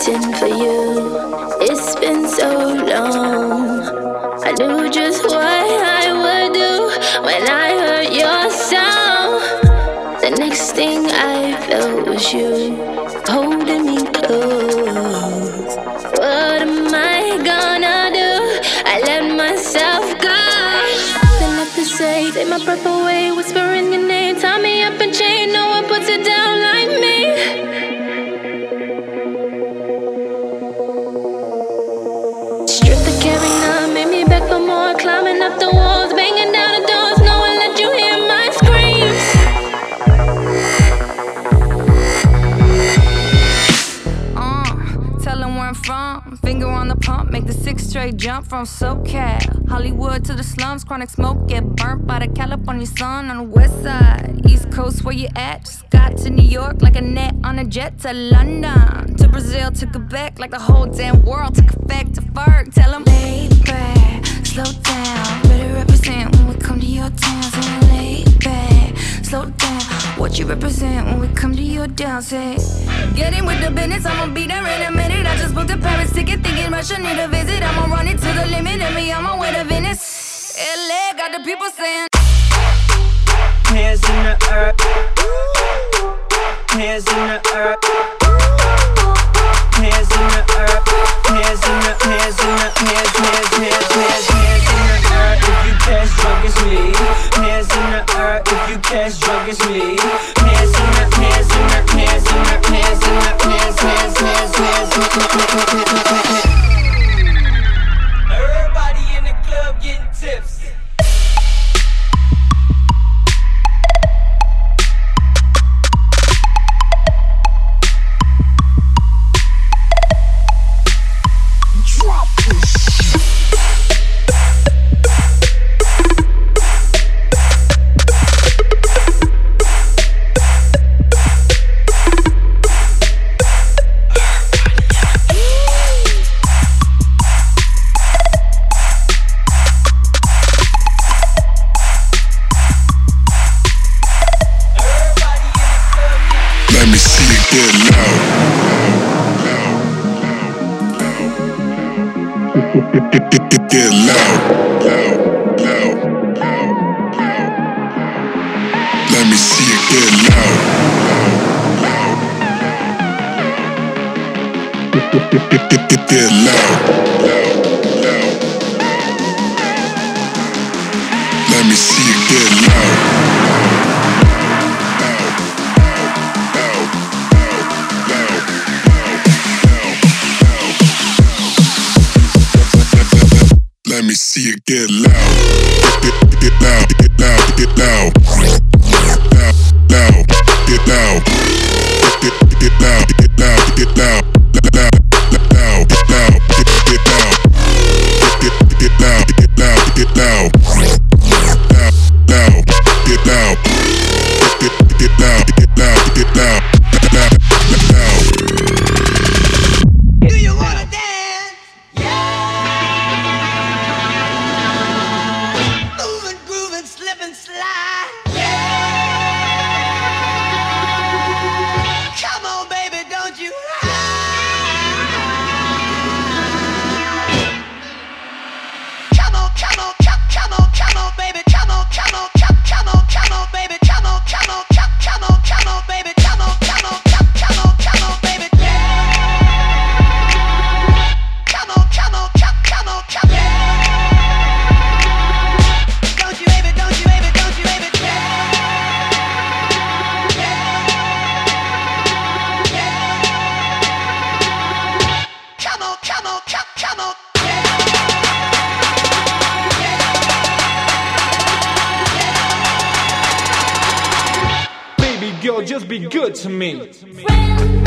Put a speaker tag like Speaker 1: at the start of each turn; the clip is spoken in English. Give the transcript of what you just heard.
Speaker 1: waiting for you. It's been so long. I knew just what I would do when I heard your sound. The next thing I felt was you holding me close. What am I gonna do? I let myself go. Nothing left to say, take my breath away, whispering your name. Tie me up and chain, no one puts it down like me. Stripped the carry on, made me beg for more. Climbing up the walls, banging down the doors. No one let you hear my screams.
Speaker 2: Tell them where I'm from. Finger on the pump, make the 6 straight jump from SoCal. Hollywood to the slums, chronic smoke, get burnt by the California sun on the west side. East Coast, where you at? Just got to New York like a net on a jet to London. To Brazil, to Quebec, like the whole damn world took effect to Ferg. Tell them, lay back, slow down. Better represent when we come to your town. So lay back, slow down. What you represent when we come to your town? Say, get in with the business, I'ma be there in a minute. I just booked a Paris ticket, thinking Russia need a visit. I'ma run it to the limit, and me on my way to Venice. LA got the people saying,
Speaker 3: hands in the earth, hands in the earth, hands in the earth, hands in the hands in the hands in the earth. If you catch drunk, it's me. Hands in the earth. If you catch drunk, it's me. Hands in the hands in the hands in the hands in the hands. Everybody in the club getting tipsy.
Speaker 4: Get loud, loud, loud, loud, loud. Let me see it get loud, loud, loud. Get loud, loud, loud. Let me see it get loud. Let me see it get loud. Get loud, get loud, get loud. Loud, loud, get loud. Get loud, get loud, get loud. Loud, loud, get loud, get loud. Get loud, get loud, get loud. Loud, loud, get loud. Get loud, get loud, get loud. Loud.
Speaker 3: Do you wanna dance? Slide. Yeah. Come on, baby, don't you hide. Come on, come on, come on, come on, baby, come on, come on, come on, come on, baby, come on, come on, come on, come on, baby, come on, come on, come on, come on, baby. Come on, come on, come on, come on. Don't you baby, don't you baby, don't you baby. Come on, come on, come on.
Speaker 5: Baby girl, just be good to me.
Speaker 1: Friend.